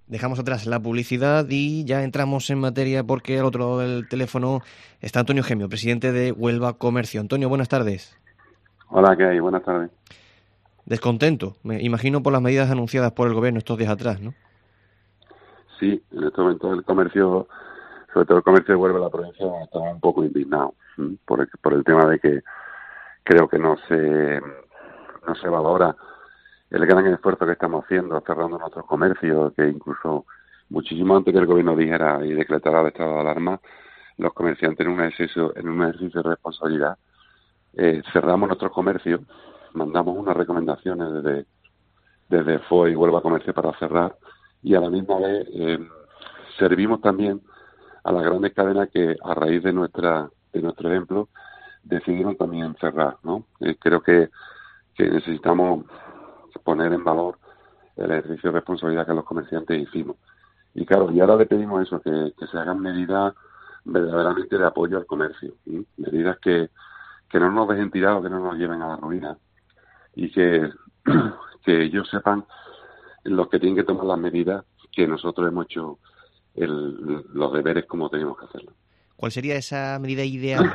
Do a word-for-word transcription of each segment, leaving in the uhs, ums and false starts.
Dejamos atrás la publicidad y ya entramos en materia porque al otro lado del teléfono está Antonio Gemio, presidente de Huelva Comercio. Antonio, buenas tardes. Hola, ¿qué hay? Buenas tardes. Descontento, me imagino por las medidas anunciadas por el gobierno estos días atrás, ¿no? Sí, en este momento el comercio, sobre todo el comercio de Huelva, la provincia, está un poco indignado ¿sí? por el, por el tema de que creo que no se no se valora el gran esfuerzo que estamos haciendo cerrando nuestros comercios, que incluso muchísimo antes que el gobierno dijera y decretara el estado de alarma, los comerciantes en un ejercicio, en un ejercicio de responsabilidad eh, cerramos nuestros comercios, mandamos unas recomendaciones desde desde F O E y Huelva Comercio para cerrar, y a la misma vez eh, servimos también a las grandes cadenas que a raíz de nuestra de nuestro ejemplo decidieron también cerrar, ¿no? Eh, creo que, que necesitamos poner en valor el ejercicio de responsabilidad que los comerciantes hicimos. Y claro, y ahora le pedimos eso, que, que se hagan medidas verdaderamente de apoyo al comercio, ¿sí? Medidas que, que no nos dejen tirados, que no nos lleven a la ruina, y que, que ellos sepan los que tienen que tomar las medidas que nosotros hemos hecho el, los deberes como tenemos que hacerlo. ¿Cuál sería esa medida ideal?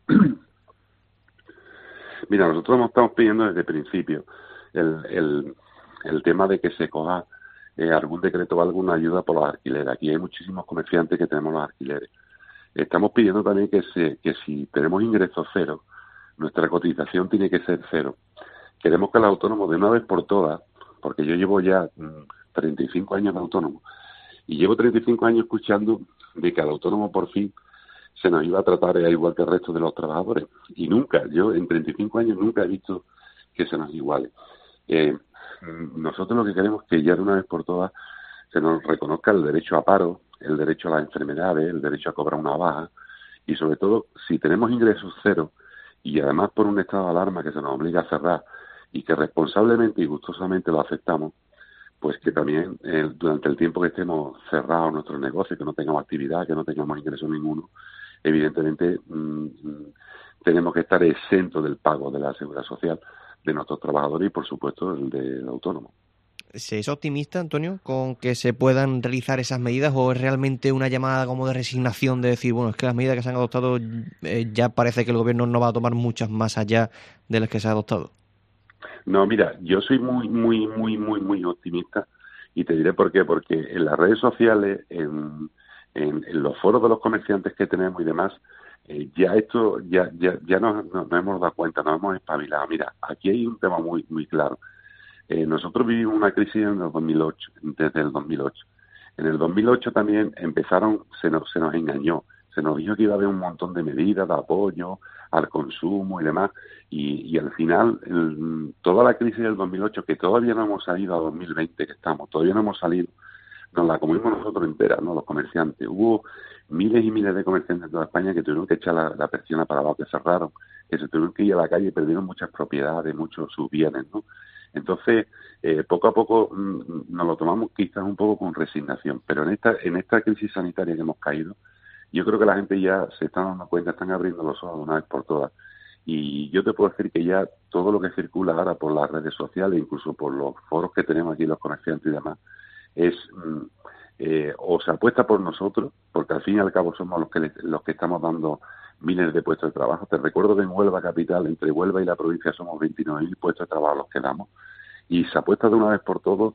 Mira, nosotros nos estamos pidiendo desde el principio el, el, el tema de que se coja eh, algún decreto o alguna ayuda por los alquileres. Aquí hay muchísimos comerciantes que tenemos los alquileres. Estamos pidiendo también que, se, que si tenemos ingresos cero, nuestra cotización tiene que ser cero. Queremos que los autónomos de una vez por todas, porque yo llevo ya mmm, treinta y cinco años de autónomo, y llevo treinta y cinco años escuchando de que al autónomo por fin se nos iba a tratar igual que el resto de los trabajadores. Y nunca, yo en treinta y cinco años nunca he visto que se nos iguale. Eh, nosotros lo que queremos es que ya de una vez por todas se nos reconozca el derecho a paro, el derecho a las enfermedades, el derecho a cobrar una baja, y sobre todo, si tenemos ingresos cero, y además por un estado de alarma que se nos obliga a cerrar, y que responsablemente y gustosamente lo aceptamos, pues que también eh, durante el tiempo que estemos cerrados nuestros negocios, que no tengamos actividad, que no tengamos ingreso ninguno, evidentemente mmm, tenemos que estar exentos del pago de la seguridad social de nuestros trabajadores y, por supuesto, el del autónomo. ¿Se es optimista, Antonio, con que se puedan realizar esas medidas o es realmente una llamada como de resignación de decir, bueno, es que las medidas que se han adoptado eh, ya parece que el gobierno no va a tomar muchas más allá de las que se ha adoptado? No, mira, yo soy muy, muy, muy, muy, muy optimista y te diré por qué. Porque en las redes sociales, en, en, en los foros de los comerciantes que tenemos y demás, eh, ya esto, ya, ya, ya nos, nos, nos hemos dado cuenta, nos hemos espabilado. Mira, aquí hay un tema muy, muy claro. Eh, nosotros vivimos una crisis en el dos mil ocho, desde el dos mil ocho. En el dos mil ocho también empezaron, se nos, se nos engañó, se nos dijo que iba a haber un montón de medidas de apoyo al consumo y demás, y, y al final, el, toda la crisis del dos mil ocho, que todavía no hemos salido a dos mil veinte, que estamos, todavía no hemos salido, nos la comimos nosotros entera, ¿no? Los comerciantes. Hubo miles y miles de comerciantes de toda España que tuvieron que echar la, la persiana para abajo, que cerraron, que se tuvieron que ir a la calle y perdieron muchas propiedades, muchos sus bienes, ¿no? Entonces, eh, poco a poco mmm, nos lo tomamos quizás un poco con resignación, pero en esta en esta crisis sanitaria que hemos caído, yo creo que la gente ya se está dando cuenta, están abriendo los ojos de una vez por todas. Y yo te puedo decir que ya todo lo que circula ahora por las redes sociales, incluso por los foros que tenemos aquí, los comerciantes y demás, es mmm, eh, o se apuesta por nosotros, porque al fin y al cabo somos los que le, los que estamos dando miles de puestos de trabajo. Te recuerdo que en Huelva capital, entre Huelva y la provincia, somos veintinueve mil puestos de trabajo los que damos, y se apuesta de una vez por todo,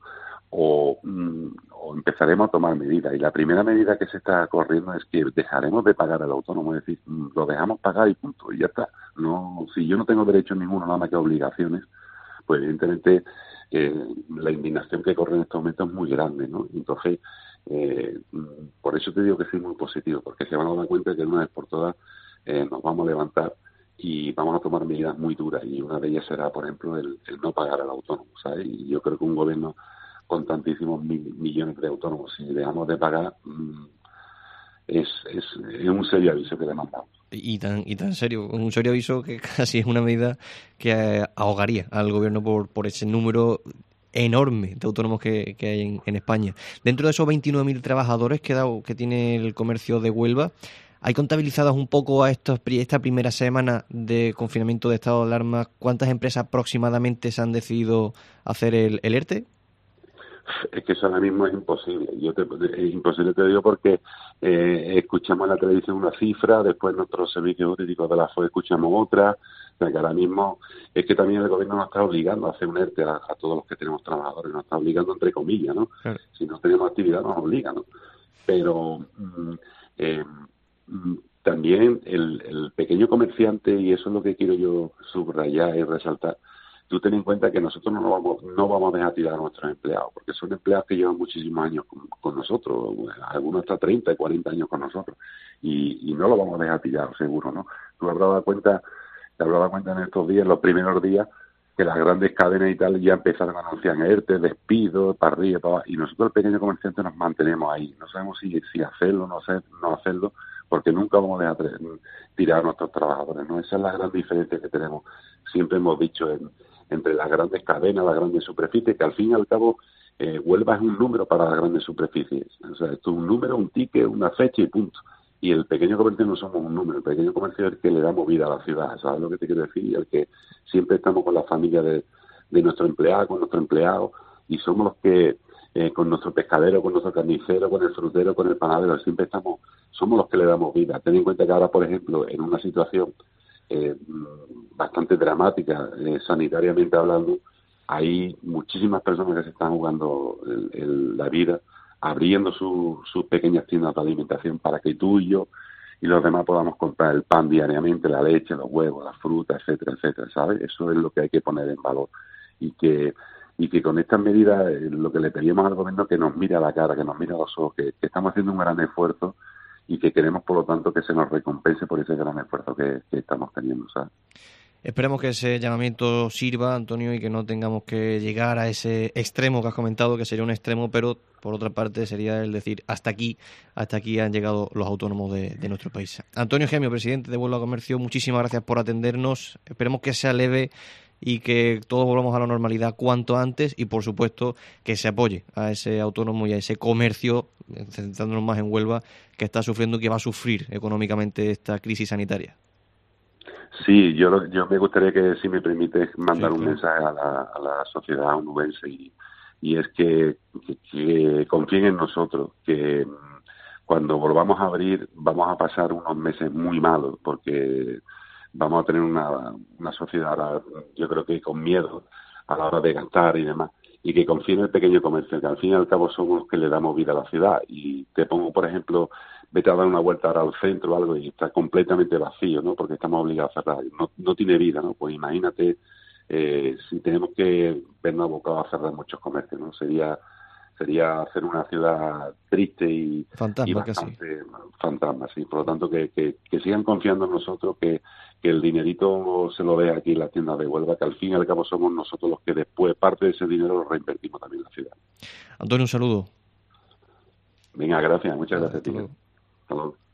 o, mm, o empezaremos a tomar medidas. Y la primera medida que se está corriendo es que dejaremos de pagar al autónomo, es decir, lo dejamos pagar y punto, y ya está. No, si yo no tengo derecho ninguno, nada más que obligaciones, pues evidentemente eh, la indignación que corre en estos momentos es muy grande, ¿no? Entonces, eh, por eso te digo que soy muy positivo, porque se van a dar cuenta que de una vez por todas eh, nos vamos a levantar y vamos a tomar medidas muy duras, y una de ellas será, por ejemplo, el, el no pagar al autónomo, ¿sabes? Y yo creo que un gobierno con tantísimos mil, millones de autónomos, si dejamos de pagar, mmm, es, es, es un serio aviso que le mandamos. Y tan, y tan serio, un serio aviso que casi es una medida que eh, ahogaría al gobierno por, por ese número enorme de autónomos que, que hay en, en España. Dentro de esos veintinueve mil trabajadores que, da, que tiene el comercio de Huelva, ¿hay contabilizadas un poco a estos, esta primera semana de confinamiento de estado de alarma? ¿Cuántas empresas aproximadamente se han decidido hacer el, el ERTE? Es que eso ahora mismo es imposible. Yo te, es imposible, te digo, porque eh, escuchamos en la televisión una cifra, después nuestros servicios jurídicos de la F O E escuchamos otra. O sea, que ahora mismo es que también el gobierno nos está obligando a hacer un ERTE a, a todos los que tenemos trabajadores, nos está obligando entre comillas, ¿no? Claro. Si no tenemos actividad nos obliga, ¿no? Pero mm, eh, mm, también el, el pequeño comerciante, y eso es lo que quiero yo subrayar y resaltar, tú ten en cuenta que nosotros no vamos no vamos a dejar tirar a nuestros empleados, porque son empleados que llevan muchísimos años con, con nosotros, algunos hasta treinta y cuarenta años con nosotros, y, y no lo vamos a dejar tirar, seguro, ¿no? Tú habrás dado cuenta, te habrás dado cuenta en estos días, los primeros días, que las grandes cadenas y tal ya empezaron a anunciar ERTE, despidos, para arriba, para abajo, y nosotros el pequeño comerciante nos mantenemos ahí, no sabemos si, si hacerlo o no, hacer, no hacerlo, porque nunca vamos a dejar tirar a nuestros trabajadores, ¿no? Esa es la gran diferencia que tenemos, siempre hemos dicho, en, entre las grandes cadenas, las grandes superficies, que al fin y al cabo eh, Huelva es un número para las grandes superficies, o sea, esto es un número, un ticket, una fecha y punto. Y el pequeño comercio no somos un número, el pequeño comercio es el que le damos vida a la ciudad, ¿sabes lo que te quiero decir? Y el que siempre estamos con la familia de, de nuestro empleado, con nuestro empleado, y somos los que, eh, con nuestro pescadero, con nuestro carnicero, con el frutero, con el panadero, siempre estamos, somos los que le damos vida. Ten en cuenta que ahora, por ejemplo, en una situación eh, bastante dramática, eh, sanitariamente hablando, hay muchísimas personas que se están jugando el, el, la vida, abriendo su, sus pequeñas tiendas de alimentación para que tú y yo y los demás podamos comprar el pan diariamente, la leche, los huevos, las frutas, etcétera, etcétera, ¿sabes? Eso es lo que hay que poner en valor y que y que con estas medidas eh, lo que le pedimos al gobierno es que nos mire a la cara, que nos mire a los ojos, que, que estamos haciendo un gran esfuerzo y que queremos, por lo tanto, que se nos recompense por ese gran esfuerzo que, que estamos teniendo, ¿sabes? Esperemos que ese llamamiento sirva, Antonio, y que no tengamos que llegar a ese extremo que has comentado, que sería un extremo, pero por otra parte sería el decir hasta aquí, hasta aquí han llegado los autónomos de, de nuestro país. Antonio Gemio, presidente de Huelva Comercio, muchísimas gracias por atendernos. Esperemos que sea leve y que todos volvamos a la normalidad cuanto antes y, por supuesto, que se apoye a ese autónomo y a ese comercio, centrándonos más en Huelva, que está sufriendo y que va a sufrir económicamente esta crisis sanitaria. Sí, yo, yo me gustaría que, si me permites, mandar sí, un claro. mensaje a la, a la sociedad onubense y, y es que, que, que confíen en nosotros, que cuando volvamos a abrir vamos a pasar unos meses muy malos porque vamos a tener una, una sociedad, ahora, yo creo que con miedo a la hora de gastar y demás, y que confíen en el pequeño comercio, que al fin y al cabo somos los que le damos vida a la ciudad. Y te pongo, por ejemplo, vete a dar una vuelta ahora al centro o algo y está completamente vacío, ¿no? Porque estamos obligados a cerrar. No, no tiene vida, ¿no? Pues imagínate eh, si tenemos que vernos abocados a cerrar muchos comercios, ¿no? Sería sería hacer una ciudad triste y, y Fantasma casi. bastante fantasma, sí. Por lo tanto, que, que, que sigan confiando en nosotros, que, que el dinerito se lo dé aquí en las tiendas de Huelva, que al fin y al cabo somos nosotros los que después parte de ese dinero lo reinvertimos también en la ciudad. Antonio, un saludo. Venga, gracias, muchas Vale, gracias, hasta tío. luego. Hasta luego.